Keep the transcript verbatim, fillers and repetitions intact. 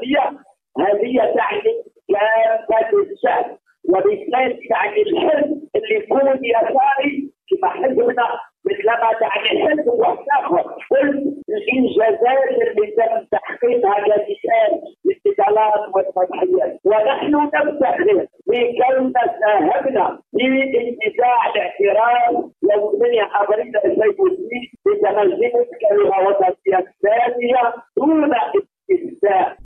الديمقراطية هذه تعني كافة الشعب، وبالتالي تعني الحزب اللي يكون يساري كما حزبنا مثلما تعني الحزب والآخر. كل الإنجازات اللي تم تحقيقها كمثال للانتقالات والتضحيات، ونحن نفتخر بكوننا ساهمنا في انتزاع الاعتراف يوم ثمانية ابريل ألفين واثنين بتنظيم الكلمة الوطنية الثانية دون استثناء.